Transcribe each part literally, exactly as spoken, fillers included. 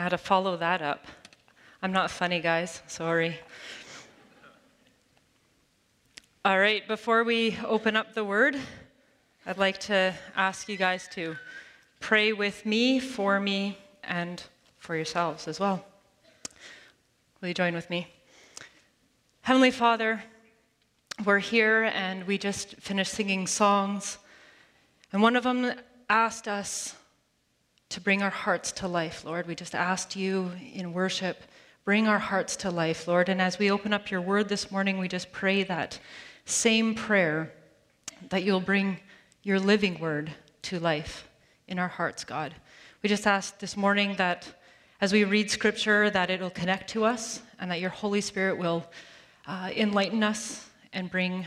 had to follow that up. I'm not funny, guys. Sorry. All right, before we open up the word, I'd like to ask you guys to pray with me, for me, and for yourselves as well. Will you join with me? Heavenly Father, we're here and we just finished singing songs, and one of them asked us to bring our hearts to life, Lord. We just asked you in worship, bring our hearts to life, Lord. And as we open up your word this morning, we just pray that same prayer, that you'll bring your living word to life in our hearts, God. We just ask this morning that as we read scripture, that it'll connect to us and that your Holy Spirit will uh, enlighten us and bring,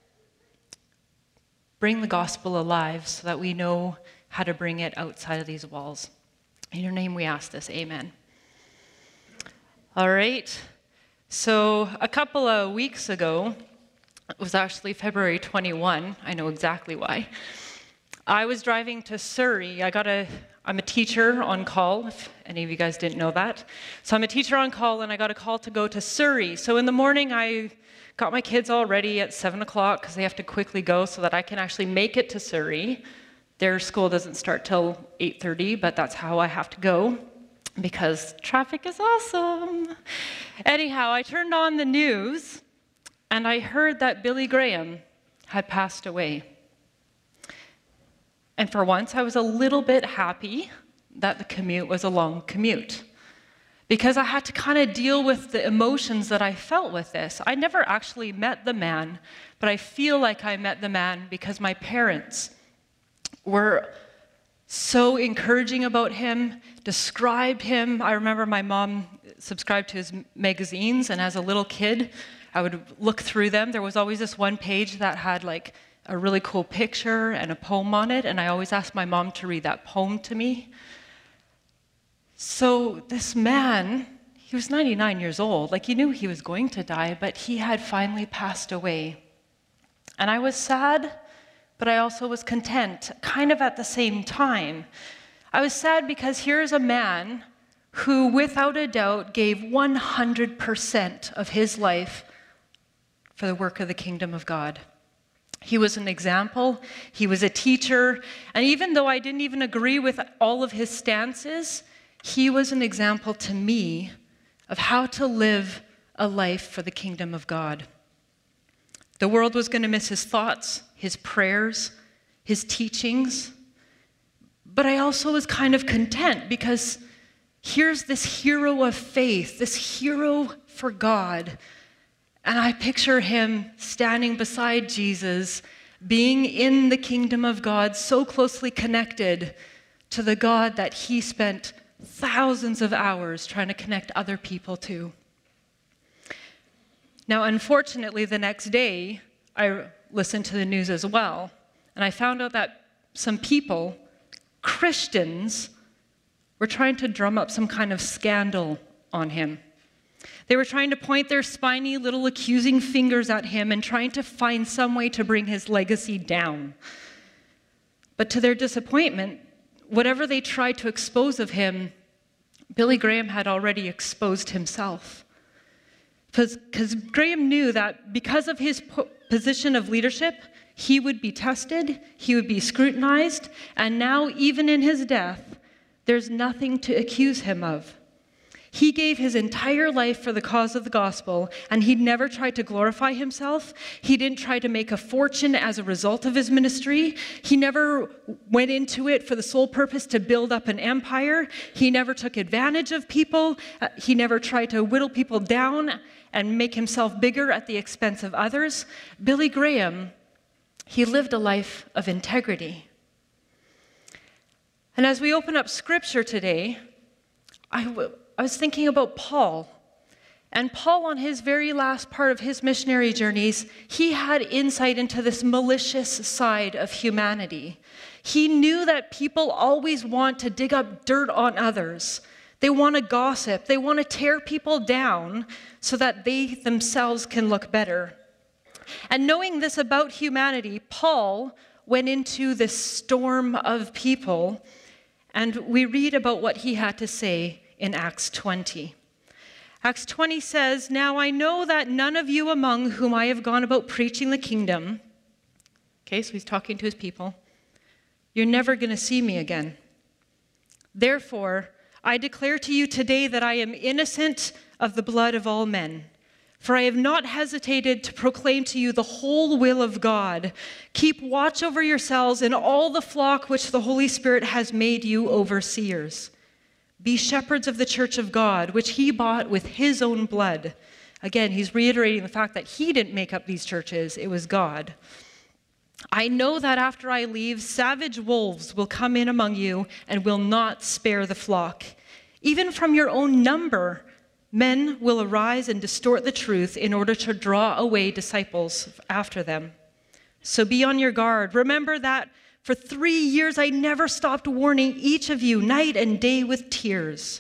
bring the gospel alive so that we know how to bring it outside of these walls. In your name we ask this, amen. All right, so a couple of weeks ago, it was actually February twenty-first, I know exactly why. I was driving to Surrey. I got a, I'm a teacher on call, if any of you guys didn't know that. So I'm a teacher on call, and I got a call to go to Surrey. So in the morning, I got my kids all ready at seven o'clock because they have to quickly go so that I can actually make it to Surrey. Their school doesn't start till eight thirty, but that's how I have to go because traffic is awesome. Anyhow, I turned on the news and I heard that Billy Graham had passed away. And for once, I was a little bit happy that the commute was a long commute because I had to kind of deal with the emotions that I felt with this. I never actually met the man, but I feel like I met the man because my parents were so encouraging about him, described him. I remember my mom subscribed to his magazines, and as a little kid, I would look through them. There was always this one page that had like a really cool picture and a poem on it, and I always asked my mom to read that poem to me. So this man, he was ninety-nine years old. Like, he knew he was going to die, but he had finally passed away. And I was sad, but I also was content, kind of at the same time. I was sad because here's a man who, without a doubt, gave one hundred percent of his life for the work of the kingdom of God. He was an example, he was a teacher, and even though I didn't even agree with all of his stances, he was an example to me of how to live a life for the kingdom of God. The world was going to miss his thoughts, his prayers, his teachings. But I also was kind of content because here's this hero of faith, this hero for God. And I picture him standing beside Jesus, being in the kingdom of God, so closely connected to the God that he spent thousands of hours trying to connect other people to. Now, unfortunately, the next day, I listened to the news as well, and I found out that some people, Christians, were trying to drum up some kind of scandal on him. They were trying to point their spiny little accusing fingers at him and trying to find some way to bring his legacy down. But to their disappointment, whatever they tried to expose of him, Billy Graham had already exposed himself. Because Graham knew that because of his po- position of leadership, he would be tested, he would be scrutinized, and now, even in his death, there's nothing to accuse him of. He gave his entire life for the cause of the gospel, and he never tried to glorify himself. He didn't try to make a fortune as a result of his ministry. He never went into it for the sole purpose to build up an empire. He never took advantage of people. Uh, he never tried to whittle people down and make himself bigger at the expense of others. Billy Graham, he lived a life of integrity. And as we open up scripture today, I w- I was thinking about Paul. And Paul, on his very last part of his missionary journeys, he had insight into this malicious side of humanity. He knew that people always want to dig up dirt on others. They want to gossip. They want to tear people down so that they themselves can look better. And knowing this about humanity, Paul went into this storm of people, and we read about what he had to say in Acts twenty. Acts twenty says, "Now I know that none of you among whom I have gone about preaching the kingdom," okay, so he's talking to his people, "you're never going to see me again. Therefore, I declare to you today that I am innocent of the blood of all men. For I have not hesitated to proclaim to you the whole will of God. Keep watch over yourselves and all the flock which the Holy Spirit has made you overseers. Be shepherds of the church of God, which he bought with his own blood." Again, he's reiterating the fact that he didn't make up these churches, it was God. "I know that after I leave, savage wolves will come in among you and will not spare the flock. Even from your own number, men will arise and distort the truth in order to draw away disciples after them. So be on your guard. Remember that for three years I never stopped warning each of you night and day with tears.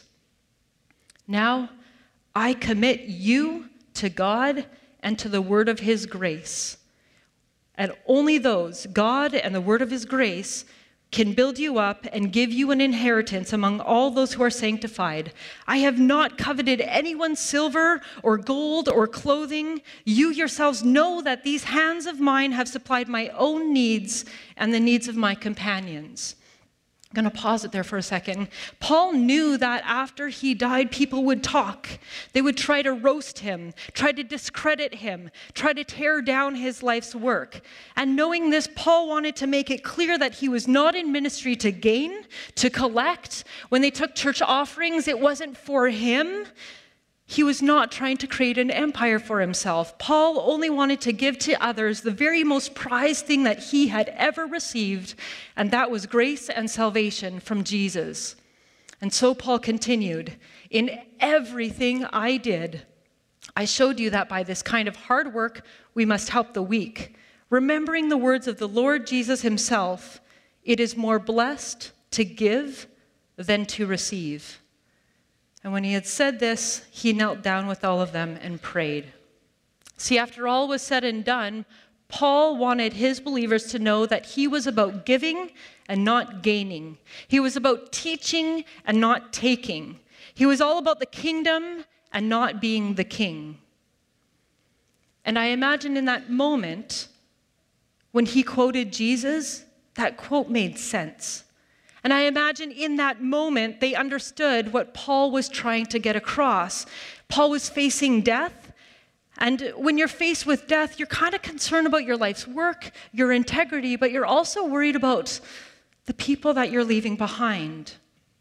Now I commit you to God and to the word of his grace. And only those, God and the word of his grace, can build you up and give you an inheritance among all those who are sanctified. I have not coveted anyone's silver or gold or clothing. You yourselves know that these hands of mine have supplied my own needs and the needs of my companions." I'm going to pause it there for a second. Paul knew that after he died, people would talk. They would try to roast him, try to discredit him, try to tear down his life's work. And knowing this, Paul wanted to make it clear that he was not in ministry to gain, to collect. When they took church offerings, it wasn't for him. He was not trying to create an empire for himself. Paul only wanted to give to others the very most prized thing that he had ever received, and that was grace and salvation from Jesus. And so Paul continued, "In everything I did, I showed you that by this kind of hard work we must help the weak. Remembering the words of the Lord Jesus himself, it is more blessed to give than to receive." And when he had said this, he knelt down with all of them and prayed. See, after all was said and done, Paul wanted his believers to know that he was about giving and not gaining. He was about teaching and not taking. He was all about the kingdom and not being the king. And I imagine in that moment, when he quoted Jesus, that quote made sense. And I imagine in that moment, they understood what Paul was trying to get across. Paul was facing death. And when you're faced with death, you're kind of concerned about your life's work, your integrity, but you're also worried about the people that you're leaving behind.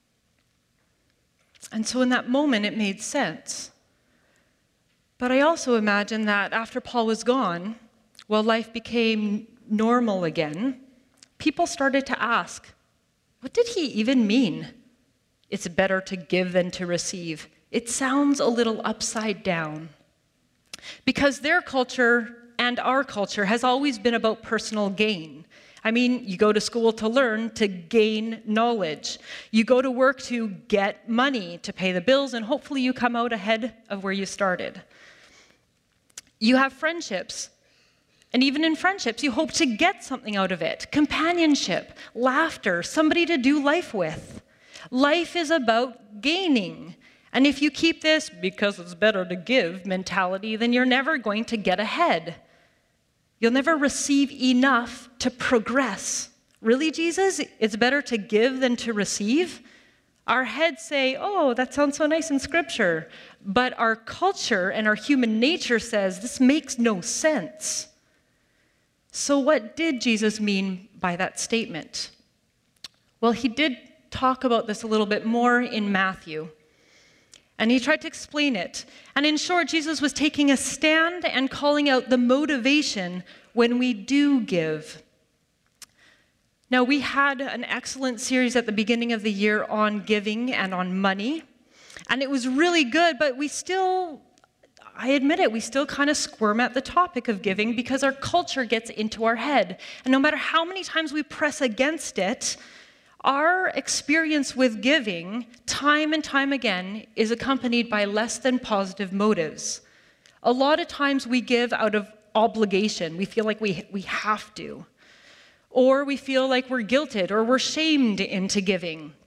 And so in that moment, it made sense. But I also imagine that after Paul was gone, while life became normal again, people started to ask, what did he even mean? It's better to give than to receive. It sounds a little upside down. Because their culture and our culture has always been about personal gain. I mean, you go to school to learn, to gain knowledge. You go to work to get money, to pay the bills, and hopefully you come out ahead of where you started. You have friendships. And even in friendships, you hope to get something out of it. Companionship, laughter, somebody to do life with. Life is about gaining. And if you keep this because it's better to give mentality, then you're never going to get ahead. You'll never receive enough to progress. Really, Jesus? It's better to give than to receive? Our heads say, oh, that sounds so nice in Scripture. But our culture and our human nature says this makes no sense. So what did Jesus mean by that statement? Well, he did talk about this a little bit more in Matthew. And he tried to explain it. And in short, Jesus was taking a stand and calling out the motivation when we do give. Now, we had an excellent series at the beginning of the year on giving and on money. And it was really good, but we still, I admit it, we still kind of squirm at the topic of giving because our culture gets into our head. And no matter how many times we press against it, our experience with giving, time and time again, is accompanied by less than positive motives. A lot of times we give out of obligation. We feel like we, we have to. Or we feel like we're guilted or we're shamed into giving.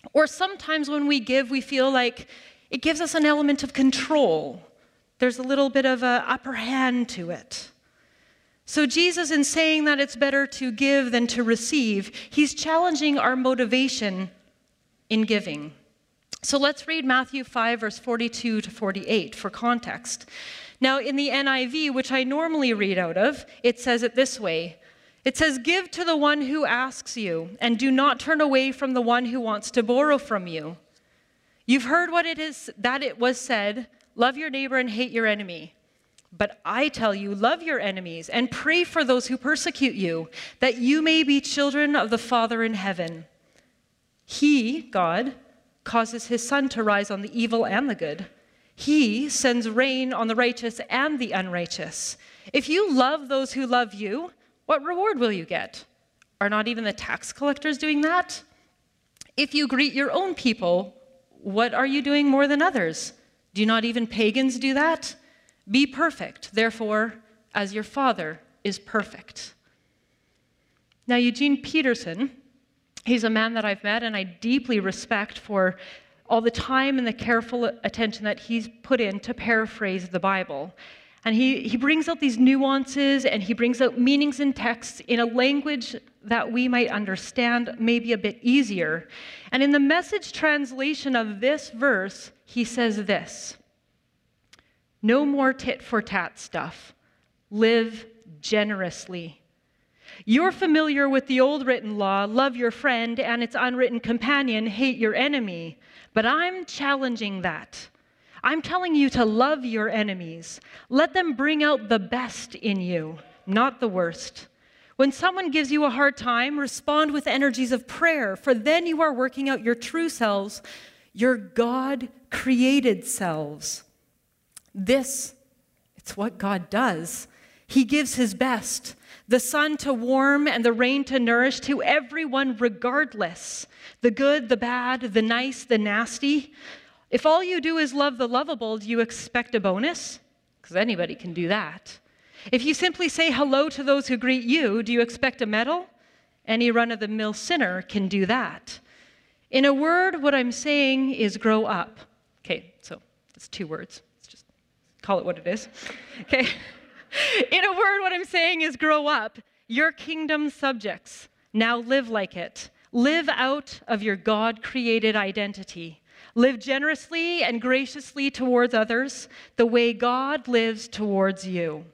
Or sometimes when we give, we feel like it gives us an element of control. There's a little bit of an upper hand to it. So Jesus, in saying that it's better to give than to receive, he's challenging our motivation in giving. So let's read Matthew five, verse forty-two to forty-eight for context. Now, in the N I V, which I normally read out of, it says it this way. It says, "Give to the one who asks you, and do not turn away from the one who wants to borrow from you. You've heard what it is that it was said, love your neighbor and hate your enemy. But I tell you, love your enemies and pray for those who persecute you, that you may be children of the Father in heaven. He, God, causes his sun to rise on the evil and the good. He sends rain on the righteous and the unrighteous. If you love those who love you, what reward will you get? Are not even the tax collectors doing that? If you greet your own people, what are you doing more than others? Do not even pagans do that? Be perfect, therefore, as your Father is perfect." Now, Eugene Peterson, he's a man that I've met and I deeply respect for all the time and the careful attention that he's put in to paraphrase the Bible. And he, he brings out these nuances and he brings out meanings in texts in a language that we might understand maybe a bit easier. And in the Message translation of this verse, he says this: "No more tit-for-tat stuff. Live generously. You're familiar with the old written law, love your friend, and its unwritten companion, hate your enemy. But I'm challenging that. I'm telling you to love your enemies. Let them bring out the best in you, not the worst. When someone gives you a hard time, respond with energies of prayer, for then you are working out your true selves, your God-created selves. This, it's what God does. He gives his best, the sun to warm and the rain to nourish to everyone regardless, the good, the bad, the nice, the nasty. If all you do is love the lovable, do you expect a bonus? Because anybody can do that. If you simply say hello to those who greet you, do you expect a medal? Any run-of-the-mill sinner can do that. In a word, what I'm saying is grow up. Okay, so that's two words. Let's just call it what it is. Okay. In a word, what I'm saying is grow up. Your kingdom subjects. Now live like it. Live out of your God-created identity. Live generously and graciously towards others, the way God lives towards you.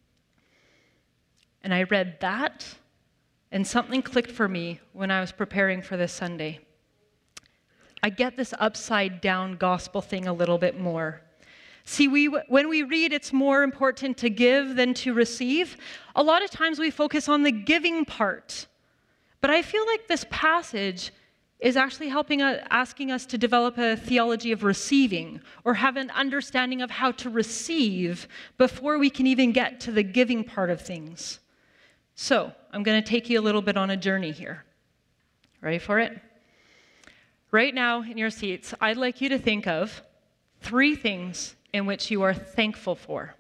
And I read that, and something clicked for me when I was preparing for this Sunday. I get this upside-down gospel thing a little bit more. See, we, when we read it's more important to give than to receive, a lot of times we focus on the giving part. But I feel like this passage is actually helping us, asking us to develop a theology of receiving, or have an understanding of how to receive before we can even get to the giving part of things. So, I'm going to take you a little bit on a journey here. Ready for it? Right now, in your seats, I'd like you to think of three things in which you are thankful for.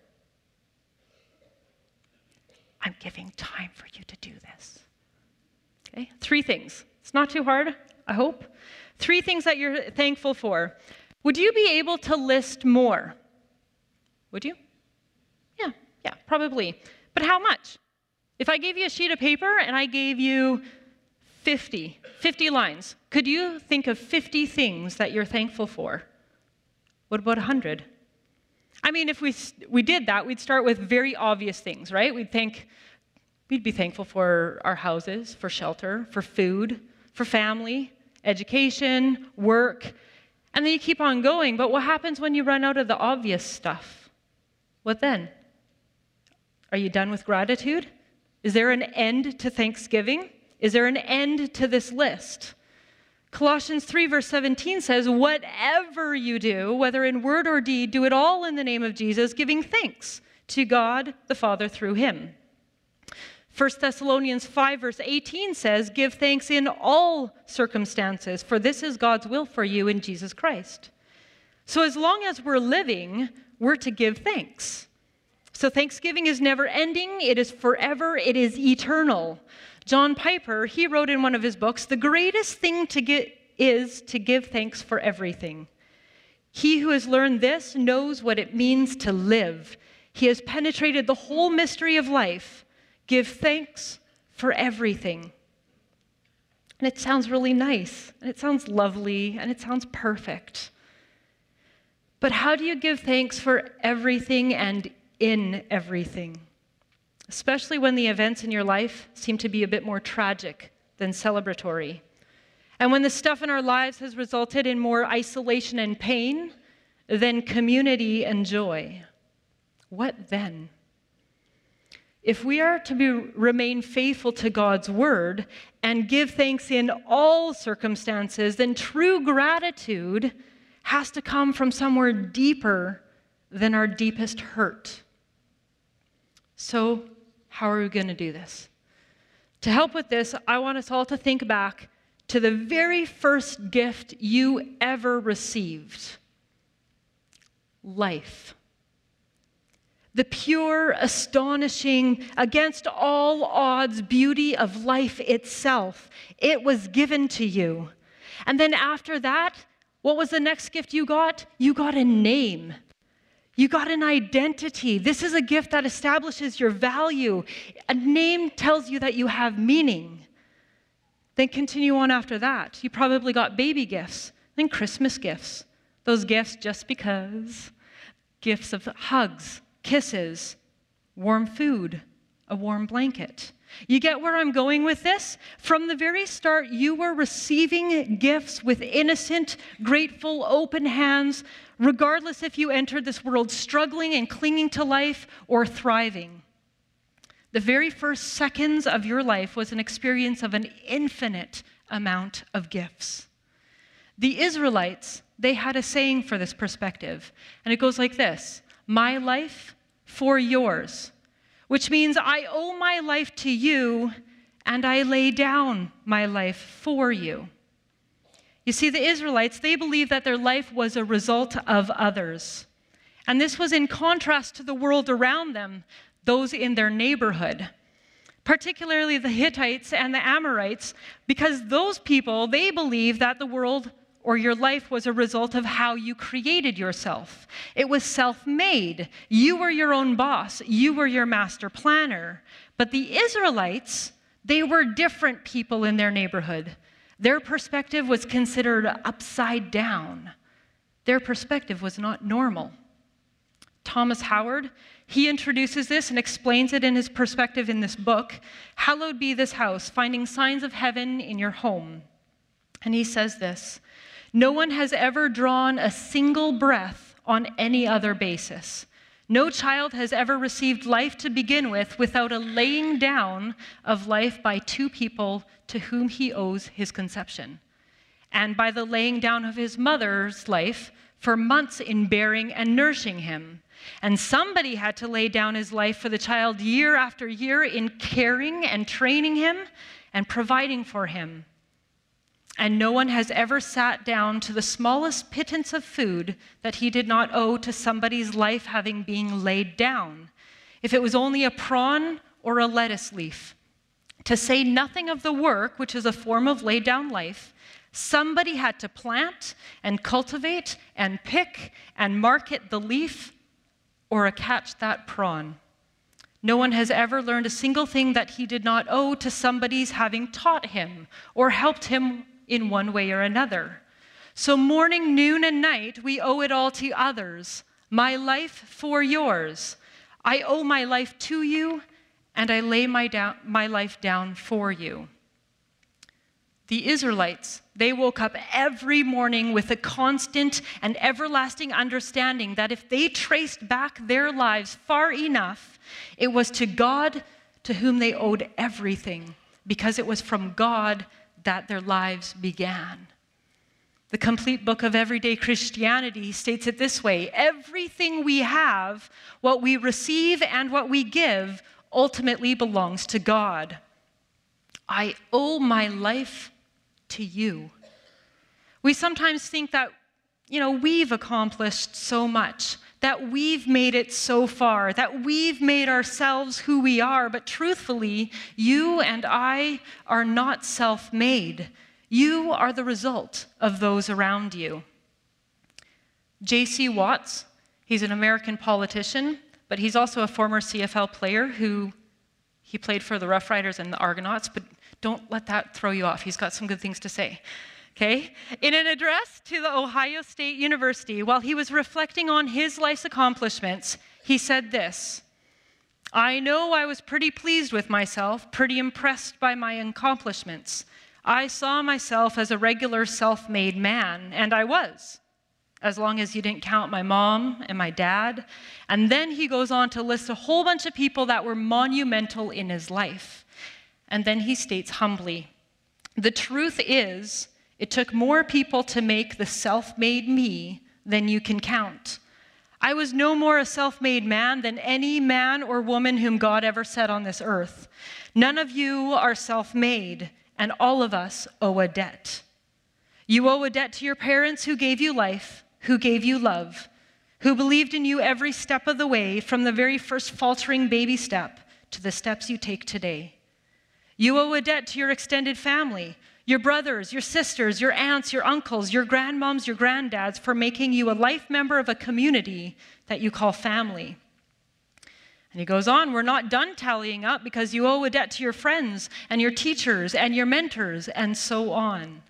I'm giving time for you to do this. Okay? Three things. It's not too hard, I hope. Three things that you're thankful for. Would you be able to list more? Would you? Yeah, yeah, probably. But how much? If I gave you a sheet of paper and I gave you fifty, fifty lines, could you think of fifty things that you're thankful for? What about one hundred? I mean, if we we did that, we'd start with very obvious things, right? We'd think, we'd be thankful for our houses, for shelter, for food, for family, education, work, and then you keep on going. But what happens when you run out of the obvious stuff? What then? Are you done with gratitude? Is there an end to Thanksgiving? Is there an end to this list? Colossians three verse seventeen says, whatever you do, whether in word or deed, do it all in the name of Jesus, giving thanks to God the Father through him. First Thessalonians five verse eighteen says, give thanks in all circumstances, for this is God's will for you in Jesus Christ. So as long as we're living, we're to give thanks. So Thanksgiving is never ending, it is forever, it is eternal. John Piper, he wrote in one of his books, the greatest thing to get is to give thanks for everything. He who has learned this knows what it means to live. He has penetrated the whole mystery of life. Give thanks for everything. And it sounds really nice, and it sounds lovely, and it sounds perfect. But how do you give thanks for everything and in everything? Especially when the events in your life seem to be a bit more tragic than celebratory. And when the stuff in our lives has resulted in more isolation and pain than community and joy. What then? If we are to be, remain faithful to God's word and give thanks in all circumstances, then true gratitude has to come from somewhere deeper than our deepest hurt. So, how are we going to do this? To help with this, I want us all to think back to the very first gift you ever received. Life. The pure, astonishing, against all odds beauty of life itself. It was given to you. And then after that, what was the next gift you got? You got a name. You got an identity. This is a gift that establishes your value. A name tells you that you have meaning. Then continue on after that. You probably got baby gifts, then Christmas gifts. Those gifts just because. Gifts of hugs, kisses, warm food, a warm blanket. You get where I'm going with this? From the very start, you were receiving gifts with innocent, grateful, open hands, regardless if you entered this world struggling and clinging to life or thriving. The very first seconds of your life was an experience of an infinite amount of gifts. The Israelites, they had a saying for this perspective, and it goes like this: my life for yours, which means I owe my life to you, and I lay down my life for you. You see, the Israelites, they believed that their life was a result of others. And this was in contrast to the world around them, those in their neighborhood, particularly the Hittites and the Amorites, because those people, they believed that the world or your life was a result of how you created yourself. It was self-made. You were your own boss. You were your master planner. But the Israelites, they were different people in their neighborhood. Their perspective was considered upside down. Their perspective was not normal. Thomas Howard, he introduces this and explains it in his perspective in this book, Hallowed Be This House, Finding Signs of Heaven in Your Home. And he says this: no one has ever drawn a single breath on any other basis. No child has ever received life to begin with without a laying down of life by two people to whom he owes his conception, and by the laying down of his mother's life for months in bearing and nourishing him. And somebody had to lay down his life for the child year after year in caring and training him and providing for him. And no one has ever sat down to the smallest pittance of food that he did not owe to somebody's life having been laid down, if it was only a prawn or a lettuce leaf. To say nothing of the work, which is a form of laid down life, somebody had to plant and cultivate and pick and market the leaf or catch that prawn. No one has ever learned a single thing that he did not owe to somebody's having taught him or helped him in one way or another. So morning, noon, and night, we owe it all to others. My life for yours. I owe my life to you, and I lay my, down, my life down for you. The Israelites, they woke up every morning with a constant and everlasting understanding that if they traced back their lives far enough, it was to God to whom they owed everything, because it was from God that their lives began. The complete book of Everyday Christianity states it this way: everything we have, what we receive and what we give, ultimately belongs to God. I owe my life to you. We sometimes think that, you know, we've accomplished so much, that we've made it so far, that we've made ourselves who we are, but truthfully, you and I are not self-made. You are the result of those around you. J C Watts, he's an American politician, but he's also a former C F L player who he played for the Rough Riders and the Argonauts, but don't let that throw you off. He's got some good things to say. Okay? In an address to the Ohio State University, while he was reflecting on his life's accomplishments, he said this: "I know I was pretty pleased with myself, pretty impressed by my accomplishments. I saw myself as a regular self-made man, and I was, as long as you didn't count my mom and my dad." And then he goes on to list a whole bunch of people that were monumental in his life. And then he states humbly, "The truth is, it took more people to make the self-made me than you can count. I was no more a self-made man than any man or woman whom God ever set on this earth. None of you are self-made, and all of us owe a debt. You owe a debt to your parents who gave you life, who gave you love, who believed in you every step of the way, from the very first faltering baby step to the steps you take today. You owe a debt to your extended family, your brothers, your sisters, your aunts, your uncles, your grandmoms, your granddads, for making you a life member of a community that you call family." And he goes on, "We're not done tallying up, because you owe a debt to your friends and your teachers and your mentors, and so on."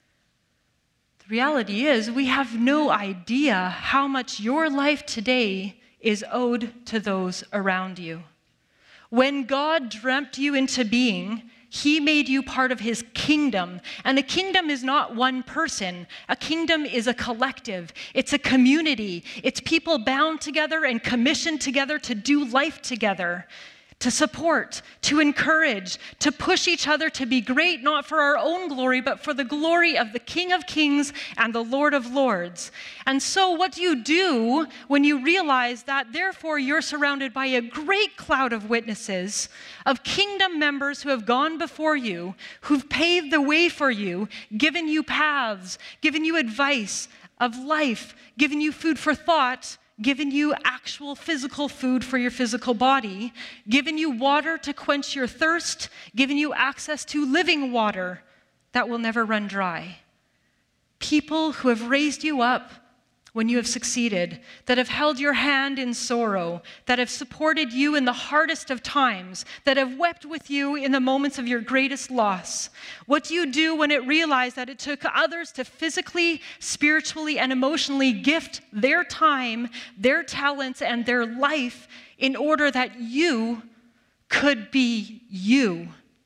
The reality is, we have no idea how much your life today is owed to those around you. When God dreamt you into being, he made you part of his kingdom. And a kingdom is not one person. A kingdom is a collective. It's a community. It's people bound together and commissioned together to do life together, to support, to encourage, to push each other to be great, not for our own glory, but for the glory of the King of Kings and the Lord of Lords. And so what do you do when you realize that therefore you're surrounded by a great cloud of witnesses, of kingdom members who have gone before you, who've paved the way for you, given you paths, given you advice of life, given you food for thought, given you actual physical food for your physical body, given you water to quench your thirst, given you access to living water that will never run dry. People who have raised you up when you have succeeded, that have held your hand in sorrow, that have supported you in the hardest of times, that have wept with you in the moments of your greatest loss. What do you do when it realized that it took others to physically, spiritually, and emotionally gift their time, their talents, and their life in order that you could be you?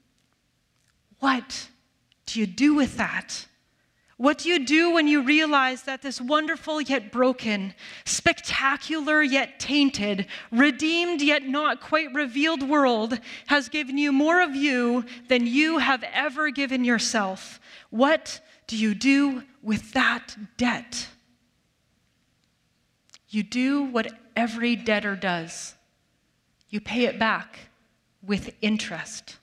What do you do with that? What do you do when you realize that this wonderful yet broken, spectacular yet tainted, redeemed yet not quite revealed world has given you more of you than you have ever given yourself? What do you do with that debt? You do what every debtor does. You pay it back with interest.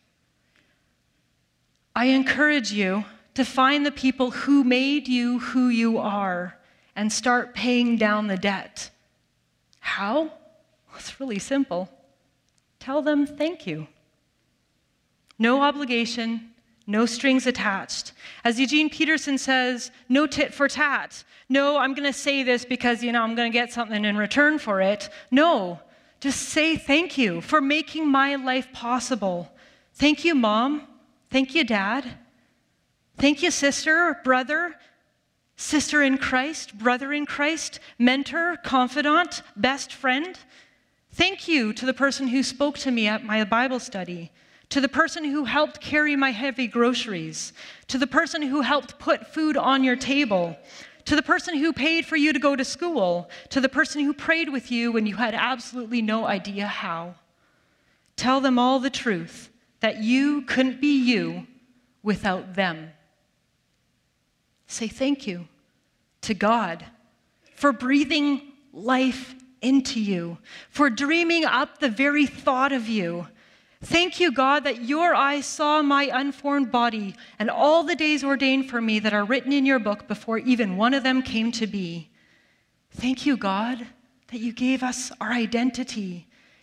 I encourage you to find the people who made you who you are and start paying down the debt. How? Well, it's really simple. Tell them thank you. No obligation, no strings attached. As Eugene Peterson says, no tit for tat. No, I'm going to say this because, you know, I'm going to get something in return for it. No, just say thank you for making my life possible. Thank you, Mom. Thank you, Dad. Thank you, sister, brother, sister in Christ, brother in Christ, mentor, confidant, best friend. Thank you to the person who spoke to me at my Bible study, to the person who helped carry my heavy groceries, to the person who helped put food on your table, to the person who paid for you to go to school, to the person who prayed with you when you had absolutely no idea how. Tell them all the truth, that you couldn't be you without them. Say thank you to God for breathing life into you, for dreaming up the very thought of you. Thank you, God, that your eyes saw my unformed body and all the days ordained for me that are written in your book before even one of them came to be. Thank you, God, that you gave us our identity.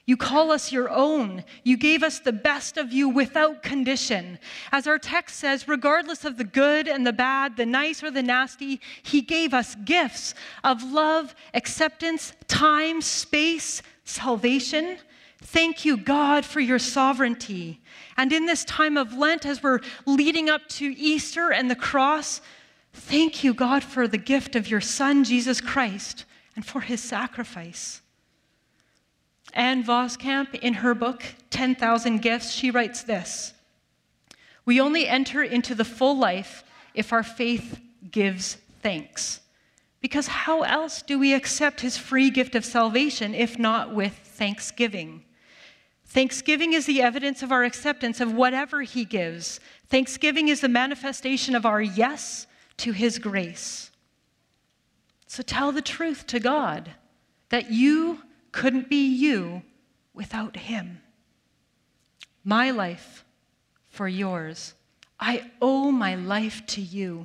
You call us your own. You gave us the best of you without condition. As our text says, regardless of the good and the bad, the nice or the nasty, he gave us gifts of love, acceptance, time, space, salvation. Thank you, God, for your sovereignty. And in this time of Lent, as we're leading up to Easter and the cross, thank you, God, for the gift of your Son, Jesus Christ, and for his sacrifice. Anne Voskamp, in her book, ten thousand Gifts, she writes this: "We only enter into the full life if our faith gives thanks. Because how else do we accept his free gift of salvation if not with thanksgiving? Thanksgiving is the evidence of our acceptance of whatever he gives. Thanksgiving is the manifestation of our yes to his grace." So tell the truth to God that you couldn't be you without him. My life for yours. I owe my life to you.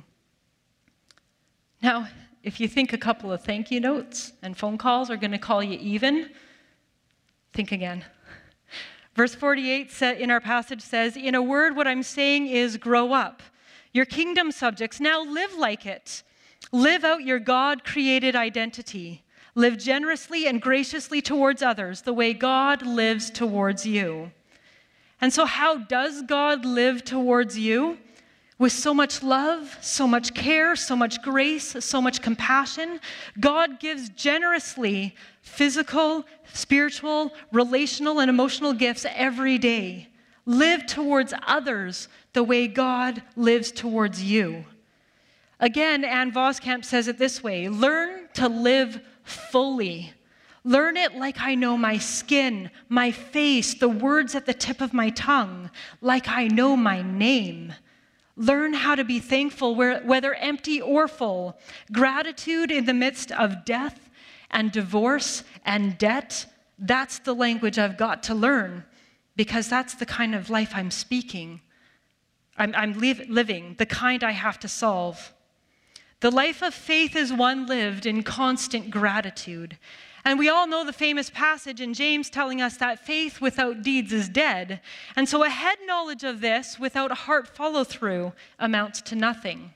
Now, if you think a couple of thank you notes and phone calls are going to call you even, think again. Verse forty-eight in our passage says, "In a word, what I'm saying is grow up. Your kingdom subjects, now live like it. Live out your God-created identity. Live generously and graciously towards others, the way God lives towards you." And so how does God live towards you? With so much love, so much care, so much grace, so much compassion. God gives generously physical, spiritual, relational, and emotional gifts every day. Live towards others the way God lives towards you. Again, Anne Voskamp says it this way: learn to live fully. Learn it like I know my skin, my face, the words at the tip of my tongue, like I know my name. Learn how to be thankful, whether empty or full. Gratitude in the midst of death and divorce and debt, that's the language I've got to learn, because that's the kind of life I'm speaking. I'm, I'm live, living, the kind I have to solve. The life of faith is one lived in constant gratitude. And we all know the famous passage in James telling us that faith without deeds is dead. And so a head knowledge of this without a heart follow-through amounts to nothing.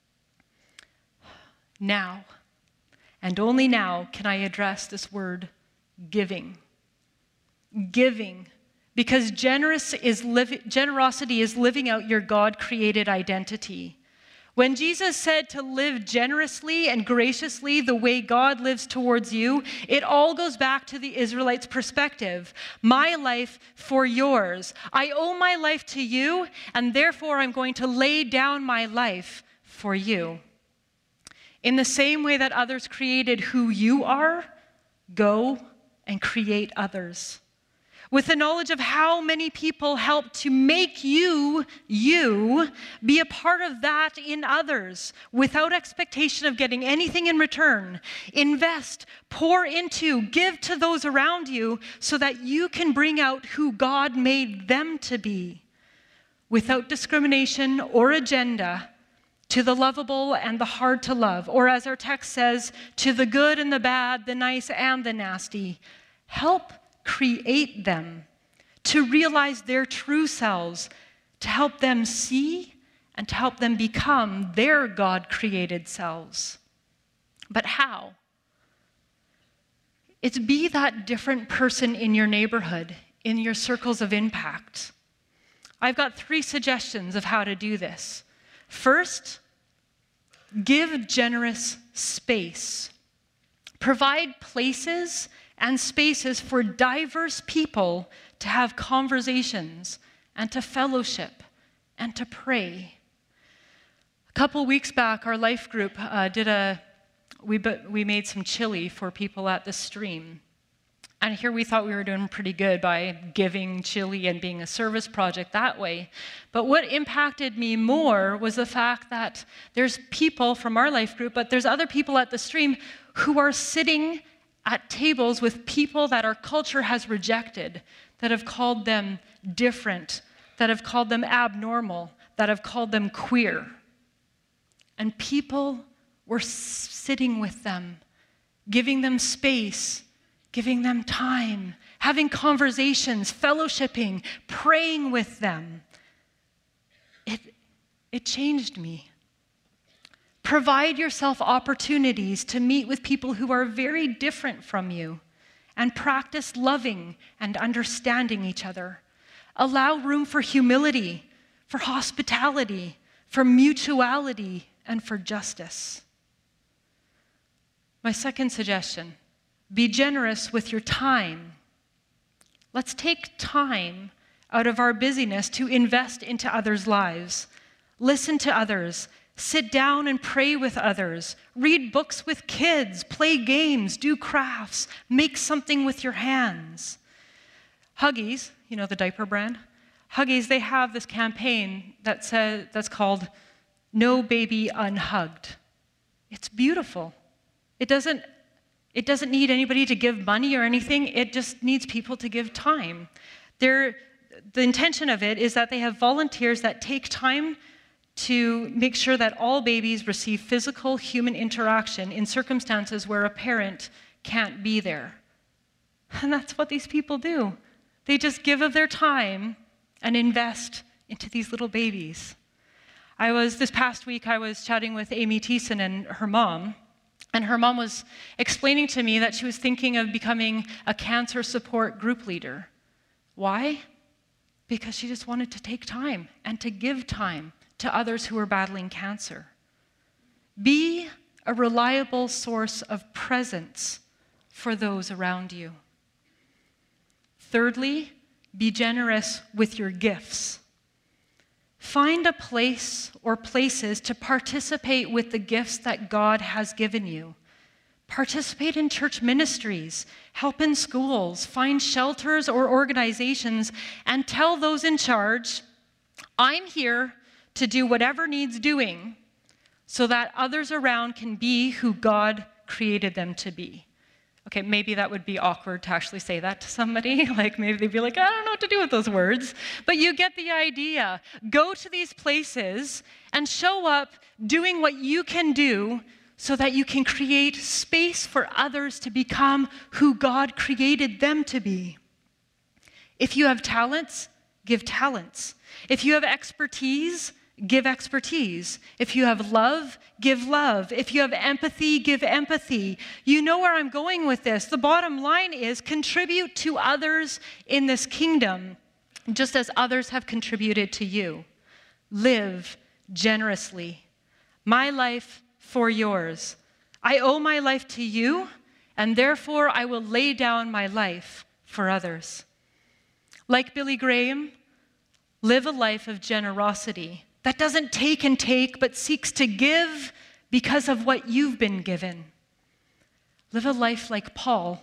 Now, and only now, can I address this word, giving. Giving. Because generous is liv- generosity is living out your God-created identity. When Jesus said to live generously and graciously the way God lives towards you, it all goes back to the Israelites' perspective. My life for yours. I owe my life to you, and therefore I'm going to lay down my life for you. In the same way that others created who you are, go and create others. With the knowledge of how many people help to make you, you, be a part of that in others without expectation of getting anything in return. Invest, pour into, give to those around you so that you can bring out who God made them to be without discrimination or agenda, to the lovable and the hard to love, or as our text says, to the good and the bad, the nice and the nasty. Help create them to realize their true selves, to help them see and to help them become their God-created selves. But how? It's be that different person in your neighborhood, in your circles of impact. I've got three suggestions of how to do this. First, give generous space. Provide places and spaces for diverse people to have conversations and to fellowship and to pray. A couple weeks back, our life group uh, did a, we, we made some chili for people at the stream. And here we thought we were doing pretty good by giving chili and being a service project that way. But what impacted me more was the fact that there's people from our life group, but there's other people at the stream who are sitting at tables with people that our culture has rejected, that have called them different, that have called them abnormal, that have called them queer. And people were sitting with them, giving them space, giving them time, having conversations, fellowshipping, praying with them. It, it changed me. Provide yourself opportunities to meet with people who are very different from you and practice loving and understanding each other. Allow room for humility, for hospitality, for mutuality, and for justice. My second suggestion, be generous with your time. Let's take time out of our busyness to invest into others' lives. Listen to others. Sit down and pray with others. Read books with kids. Play games. Do crafts. Make something with your hands. Huggies, you know the diaper brand? Huggies, they have this campaign that says, that's called No Baby Unhugged. It's beautiful. It doesn't, it doesn't need anybody to give money or anything. It just needs people to give time. They're, the intention of it is that they have volunteers that take time to make sure that all babies receive physical human interaction in circumstances where a parent can't be there. And that's what these people do. They just give of their time and invest into these little babies. I was, this past week, I was chatting with Amy Thiessen and her mom, and her mom was explaining to me that she was thinking of becoming a cancer support group leader. Why? Because she just wanted to take time and to give time to others who are battling cancer. Be a reliable source of presence for those around you. Thirdly, be generous with your gifts. Find a place or places to participate with the gifts that God has given you. Participate in church ministries, help in schools, find shelters or organizations, and tell those in charge, I'm here to do whatever needs doing so that others around can be who God created them to be. Okay, maybe that would be awkward to actually say that to somebody. Like maybe they'd be like, I don't know what to do with those words. But you get the idea. Go to these places and show up doing what you can do so that you can create space for others to become who God created them to be. If you have talents, give talents. If you have expertise, give expertise. If you have love, give love. If you have empathy, give empathy. You know where I'm going with this. The bottom line is contribute to others in this kingdom, just as others have contributed to you. Live generously. My life for yours. I owe my life to you, and therefore I will lay down my life for others. Like Billy Graham, live a life of generosity that doesn't take and take, but seeks to give because of what you've been given. Live a life like Paul,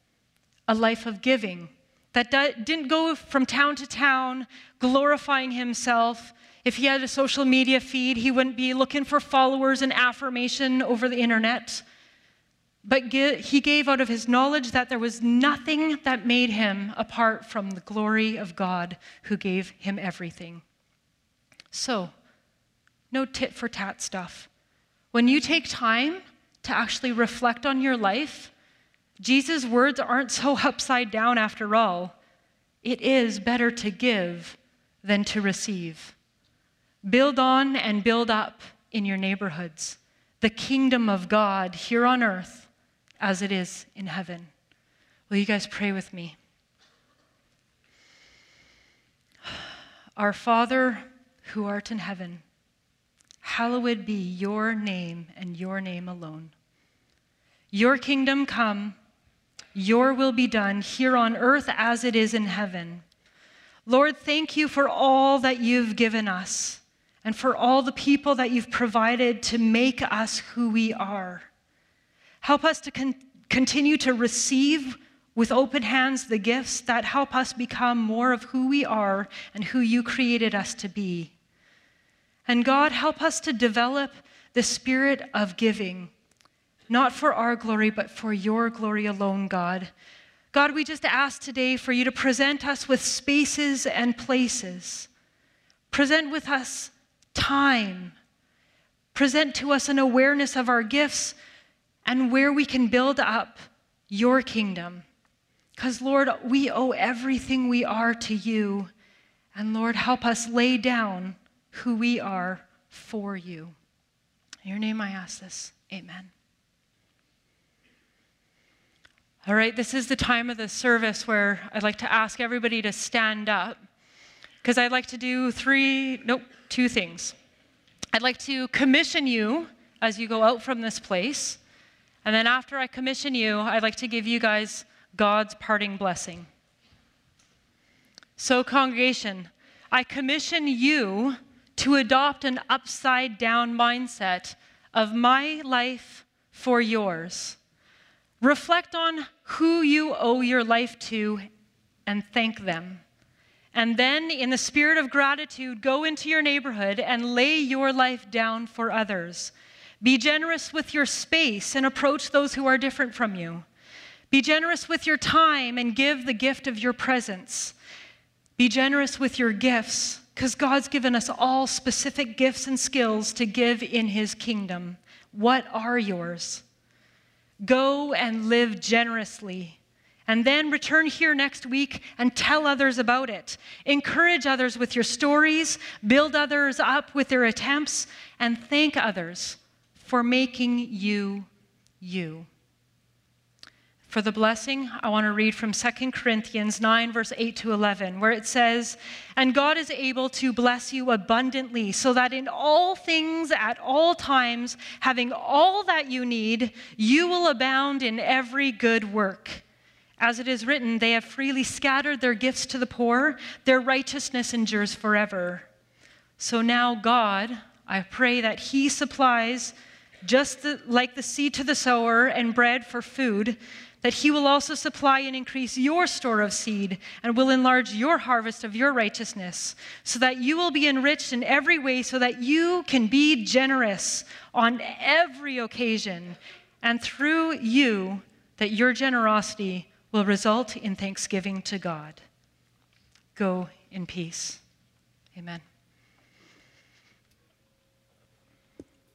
a life of giving that didn't go from town to town glorifying himself. If he had a social media feed, he wouldn't be looking for followers and affirmation over the internet. But he gave out of his knowledge that there was nothing that made him apart from the glory of God who gave him everything. So, no tit for tat stuff. When you take time to actually reflect on your life, Jesus' words aren't so upside down after all. It is better to give than to receive. Build on and build up in your neighborhoods the kingdom of God here on earth as it is in heaven. Will you guys pray with me? Our Father, who art in heaven, hallowed be your name and your name alone. Your kingdom come, your will be done here on earth as it is in heaven. Lord, thank you for all that you've given us and for all the people that you've provided to make us who we are. Help us to con- continue to receive with open hands the gifts that help us become more of who we are and who you created us to be. And God, help us to develop the spirit of giving, not for our glory, but for your glory alone, God. God, we just ask today for you to present us with spaces and places. Present with us time. Present to us an awareness of our gifts and where we can build up your kingdom Because, Lord, we owe everything we are to you. And, Lord, help us lay down who we are for you. In your name I ask this. Amen. All right, this is the time of the service where I'd like to ask everybody to stand up, because I'd like to do three, nope, two things. I'd like to commission you as you go out from this place, and then after I commission you, I'd like to give you guys God's parting blessing. So, congregation, I commission you to adopt an upside-down mindset of my life for yours. Reflect on who you owe your life to and thank them. And then, in the spirit of gratitude, go into your neighborhood and lay your life down for others. Be generous with your space and approach those who are different from you. Be generous with your time and give the gift of your presence. Be generous with your gifts, because God's given us all specific gifts and skills to give in his kingdom. What are yours? Go and live generously, and then return here next week and tell others about it. Encourage others with your stories, build others up with their attempts, and thank others for making you you. For the blessing, I want to read from Second Corinthians nine, verse eight to eleven, where it says, "And God is able to bless you abundantly, so that in all things at all times, having all that you need, you will abound in every good work. As it is written, they have freely scattered their gifts to the poor, their righteousness endures forever. So now God, I pray that he supplies just the, like the seed to the sower and bread for food, that he will also supply and increase your store of seed and will enlarge your harvest of your righteousness, so that you will be enriched in every way, so that you can be generous on every occasion, and through you, that your generosity will result in thanksgiving to God." Go in peace. Amen.